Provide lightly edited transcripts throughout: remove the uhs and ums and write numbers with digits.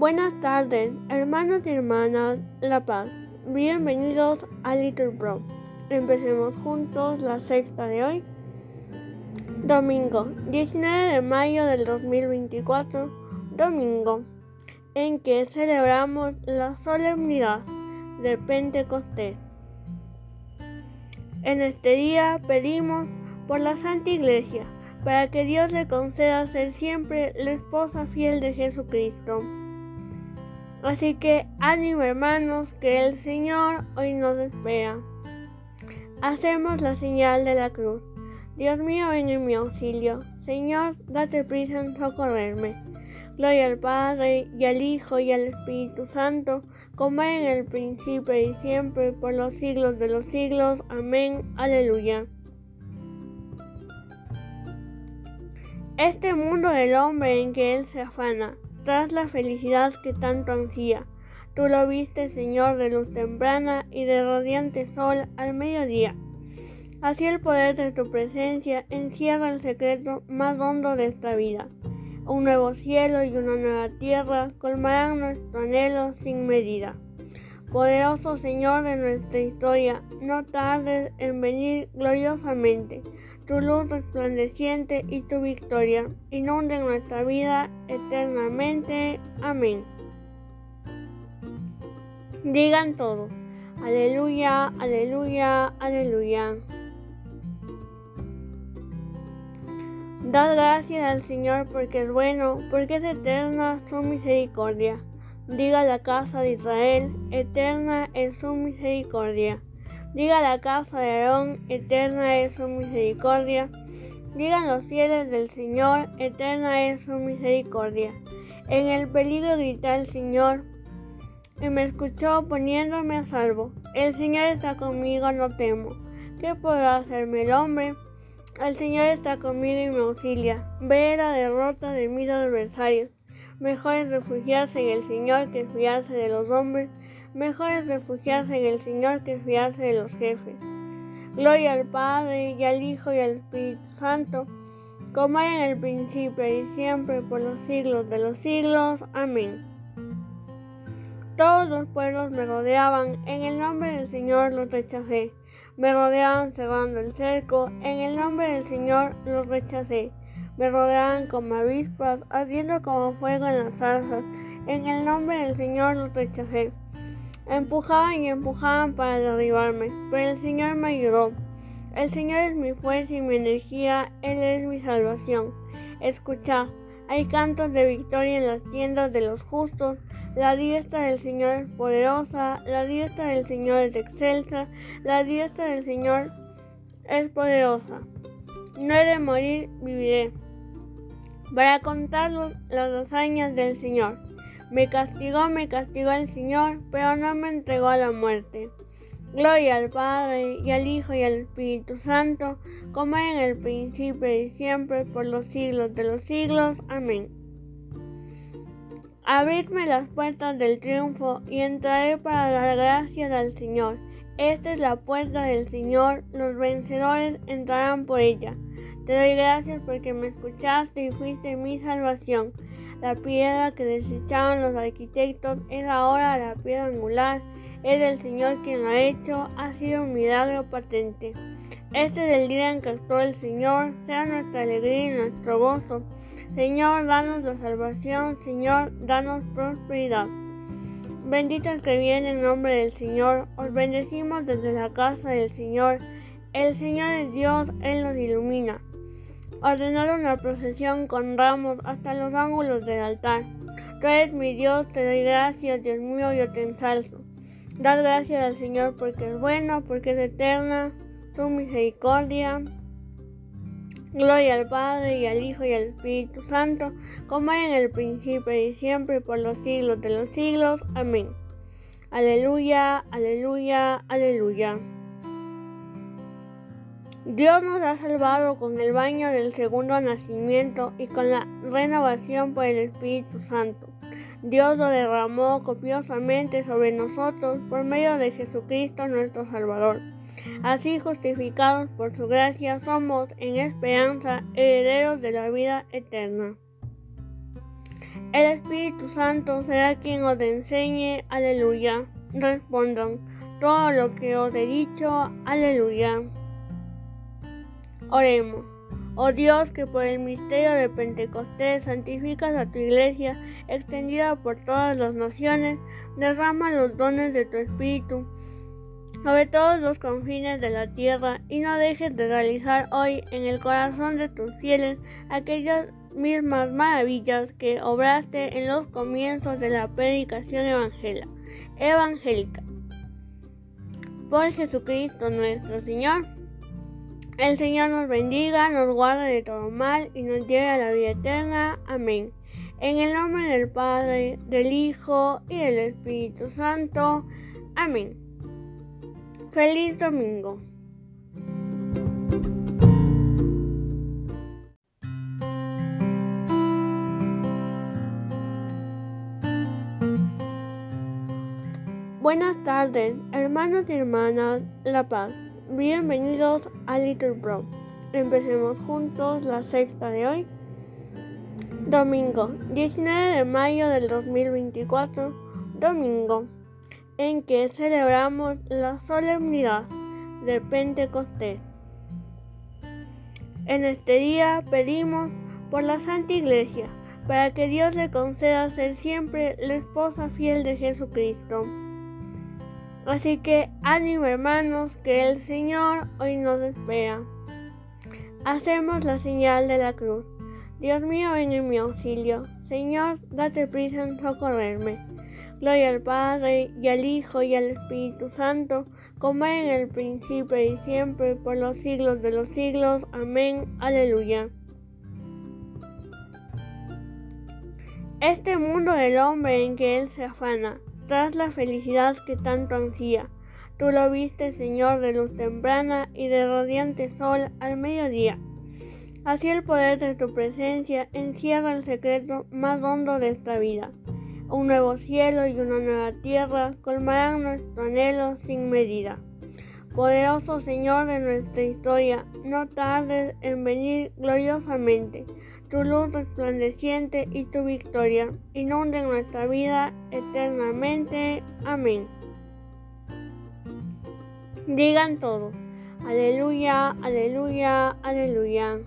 Buenas tardes, hermanos y hermanas La Paz. Bienvenidos a Little Pro. Empecemos juntos la sexta de hoy. Domingo, 19 de mayo del 2024. Domingo, en que celebramos la solemnidad de Pentecostés. En este día pedimos por la Santa Iglesia, para que Dios le conceda ser siempre la esposa fiel de Jesucristo. Así que ánimo, hermanos, que el Señor hoy nos espera. Hacemos la señal de la cruz. Dios mío, ven en mi auxilio. Señor, date prisa en socorrerme. Gloria al Padre, y al Hijo, y al Espíritu Santo, como era en el principio y siempre, por los siglos de los siglos. Amén. Aleluya. Este mundo del hombre en que él se afana, tras la felicidad que tanto ansía, tú lo viste, Señor, de luz temprana y de radiante sol al mediodía. Así el poder de tu presencia encierra el secreto más hondo de esta vida. Un nuevo cielo y una nueva tierra colmarán nuestro anhelo sin medida. Poderoso Señor de nuestra historia, no tardes en venir gloriosamente. Tu luz resplandeciente y tu victoria inunden nuestra vida eternamente. Amén. Digan todos: aleluya, aleluya, aleluya. Dad gracias al Señor porque es bueno, porque es eterna su misericordia. Diga la casa de Israel, eterna es su misericordia. Diga la casa de Aarón, eterna es su misericordia. Digan los fieles del Señor, eterna es su misericordia. En el peligro grité al Señor, y me escuchó poniéndome a salvo. El Señor está conmigo, no temo. ¿Qué podrá hacerme el hombre? El Señor está conmigo y me auxilia. Ve la derrota de mis adversarios. Mejor es refugiarse en el Señor que fiarse de los hombres. Mejor es refugiarse en el Señor que fiarse de los jefes. Gloria al Padre, y al Hijo, y al Espíritu Santo, como era en el principio y siempre, por los siglos de los siglos. Amén. Todos los pueblos me rodeaban, en el nombre del Señor los rechacé. Me rodeaban cerrando el cerco, en el nombre del Señor los rechacé. Me rodeaban como avispas, ardiendo como fuego en las zarzas, en el nombre del Señor los rechacé. Empujaban y empujaban para derribarme, pero el Señor me ayudó. El Señor es mi fuerza y mi energía, Él es mi salvación. Escuchad, hay cantos de victoria en las tiendas de los justos. La diestra del Señor es poderosa, la diestra del Señor es excelsa, la diestra del Señor es poderosa. No he de morir, viviré, para contar las hazañas del Señor. Me castigó el Señor, pero no me entregó a la muerte. Gloria al Padre, y al Hijo, y al Espíritu Santo, como era en el principio y siempre, por los siglos de los siglos. Amén. Abridme las puertas del triunfo, y entraré para dar gracias al Señor. Esta es la puerta del Señor, los vencedores entrarán por ella. Te doy gracias porque me escuchaste y fuiste mi salvación. La piedra que desecharon los arquitectos es ahora la piedra angular. Es el Señor quien lo ha hecho, ha sido un milagro patente. Este es el día en que actuó el Señor, sea nuestra alegría y nuestro gozo. Señor, danos la salvación, Señor, danos prosperidad. Bendito el que viene en nombre del Señor, os bendecimos desde la casa del Señor. El Señor es Dios, Él nos ilumina. Ordenaron la procesión con ramos hasta los ángulos del altar. Tú eres mi Dios, te doy gracias, Dios mío, yo te ensalzo. Dad gracias al Señor porque es bueno, porque es eterna su misericordia. Gloria al Padre, y al Hijo, y al Espíritu Santo, como era en el principio y siempre, por los siglos de los siglos. Amén. Aleluya, aleluya, aleluya. Dios nos ha salvado con el baño del segundo nacimiento y con la renovación por el Espíritu Santo. Dios lo derramó copiosamente sobre nosotros por medio de Jesucristo nuestro Salvador. Así, justificados por su gracia, somos en esperanza herederos de la vida eterna. El Espíritu Santo será quien os enseñe. Aleluya. Respondan: todo lo que os he dicho. Aleluya. Oremos. Oh Dios, que por el misterio de Pentecostés santificas a tu iglesia, extendida por todas las naciones, derrama los dones de tu Espíritu sobre todos los confines de la tierra, y no dejes de realizar hoy en el corazón de tus fieles aquellas mismas maravillas que obraste en los comienzos de la predicación evangélica. Por Jesucristo nuestro Señor. El Señor nos bendiga, nos guarde de todo mal y nos lleve a la vida eterna. Amén. En el nombre del Padre, del Hijo y del Espíritu Santo. Amén. Feliz domingo. Buenas tardes, hermanos y hermanas La Paz. Bienvenidos a Little Pro. Empecemos juntos la sexta de hoy. Domingo, 19 de mayo del 2024. Domingo en que celebramos la solemnidad de Pentecostés. En este día pedimos por la Santa Iglesia, para que Dios le conceda ser siempre la esposa fiel de Jesucristo. Así que ánimo, hermanos, que el Señor hoy nos espera. Hacemos la señal de la cruz. Dios mío, ven en mi auxilio. Señor, date prisa en socorrerme. Gloria al Padre, y al Hijo, y al Espíritu Santo, como era en el principio y siempre, por los siglos de los siglos. Amén. Aleluya. Este mundo del hombre en que él se afana, tras la felicidad que tanto ansía, tú lo viste, Señor, de luz temprana y de radiante sol al mediodía. Así el poder de tu presencia encierra el secreto más hondo de esta vida. Un nuevo cielo y una nueva tierra colmarán nuestro anhelo sin medida. Poderoso Señor de nuestra historia, no tardes en venir gloriosamente. Tu luz resplandeciente y tu victoria inunden nuestra vida eternamente. Amén. Digan todos: aleluya, aleluya, aleluya.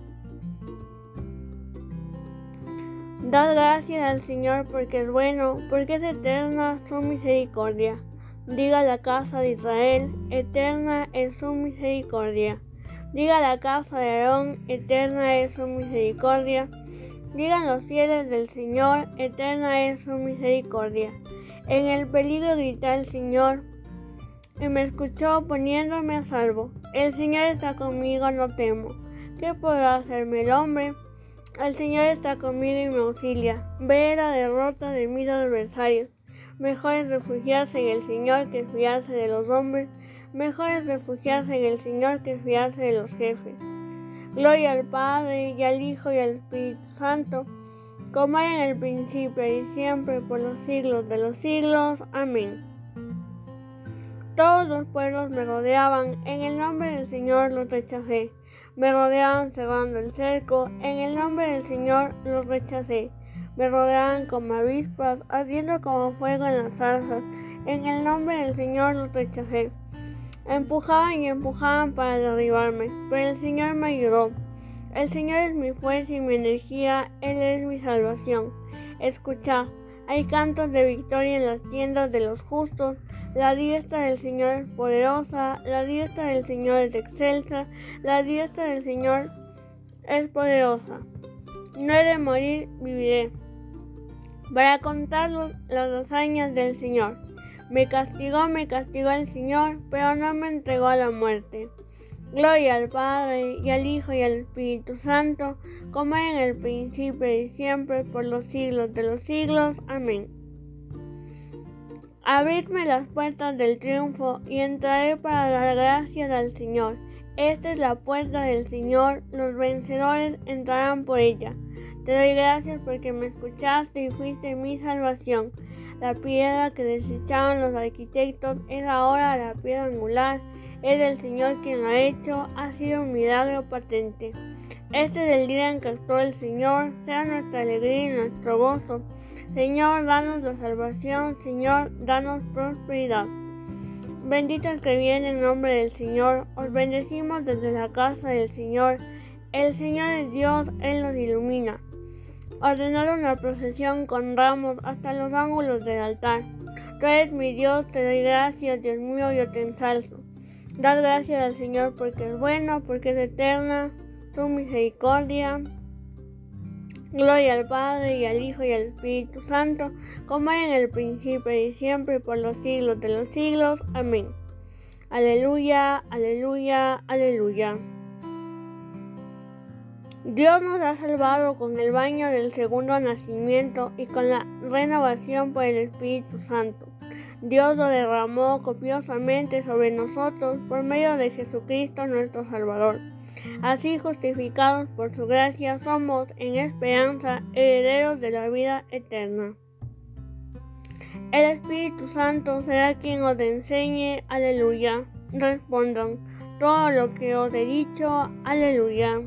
Dad gracias al Señor porque es bueno, porque es eterna su misericordia. Diga la casa de Israel: eterna es su misericordia. Diga la casa de Aarón: eterna es su misericordia. Digan los fieles del Señor: eterna es su misericordia. En el peligro grité al Señor, y me escuchó poniéndome a salvo. El Señor está conmigo, no temo. ¿Qué podrá hacerme el hombre? El Señor está conmigo y me auxilia. Ve la derrota de mis adversarios. Mejor es refugiarse en el Señor que fiarse de los hombres. Mejor es refugiarse en el Señor que fiarse de los jefes. Gloria al Padre, y al Hijo, y al Espíritu Santo, como era en el principio y siempre, por los siglos de los siglos. Amén. Todos los pueblos me rodeaban, en el nombre del Señor los rechacé. Me rodeaban cerrando el cerco, en el nombre del Señor los rechacé. Me rodeaban como avispas, ardiendo como fuego en las zarzas, en el nombre del Señor los rechacé. Empujaban y empujaban para derribarme, pero el Señor me ayudó. El Señor es mi fuerza y mi energía, Él es mi salvación. Escuchad, hay cantos de victoria en las tiendas de los justos. La diestra del Señor es poderosa, la diestra del Señor es excelsa, la diestra del Señor es poderosa. No he de morir, viviré, para contar las hazañas del Señor. Me castigó el Señor, pero no me entregó a la muerte. Gloria al Padre, y al Hijo, y al Espíritu Santo, como en el principio y siempre, por los siglos de los siglos. Amén. Abridme las puertas del triunfo, y entraré para dar gracias al Señor. Esta es la puerta del Señor, los vencedores entrarán por ella. Te doy gracias porque me escuchaste y fuiste mi salvación. La piedra que desecharon los arquitectos es ahora la piedra angular. Es el Señor quien lo ha hecho, ha sido un milagro patente. Este es el día en que actuó el Señor, sea nuestra alegría y nuestro gozo. Señor, danos la salvación, Señor, danos prosperidad. Bendito el que viene en nombre del Señor, os bendecimos desde la casa del Señor. El Señor es Dios, Él nos ilumina. Ordenaron una procesión con ramos hasta los ángulos del altar. Tú eres mi Dios, te doy gracias, Dios mío, yo te ensalzo. Dad gracias al Señor porque es bueno, porque es eterna su misericordia. Gloria al Padre, y al Hijo, y al Espíritu Santo, como era en el principio, y siempre, por los siglos de los siglos. Amén. Aleluya, aleluya, aleluya. Dios nos ha salvado con el baño del segundo nacimiento y con la renovación por el Espíritu Santo. Dios lo derramó copiosamente sobre nosotros por medio de Jesucristo nuestro Salvador. Así, justificados por su gracia, somos en esperanza herederos de la vida eterna. El Espíritu Santo será quien os enseñe. Aleluya. Respondan todo lo que os he dicho. Aleluya.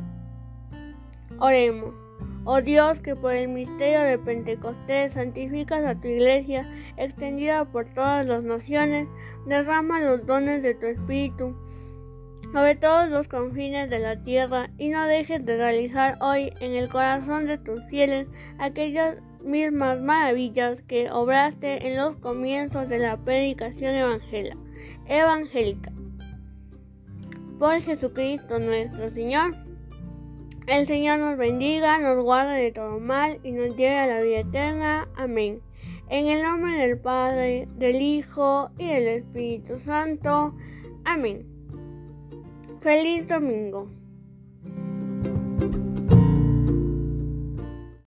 Oremos. Oh Dios, que por el misterio de Pentecostés santificas a tu iglesia, extendida por todas las naciones, derrama los dones de tu Espíritu sobre todos los confines de la tierra, y no dejes de realizar hoy en el corazón de tus fieles aquellas mismas maravillas que obraste en los comienzos de la predicación evangélica. Por Jesucristo nuestro Señor. El Señor nos bendiga, nos guarde de todo mal y nos lleve a la vida eterna. Amén. En el nombre del Padre, del Hijo y del Espíritu Santo. Amén. Feliz domingo.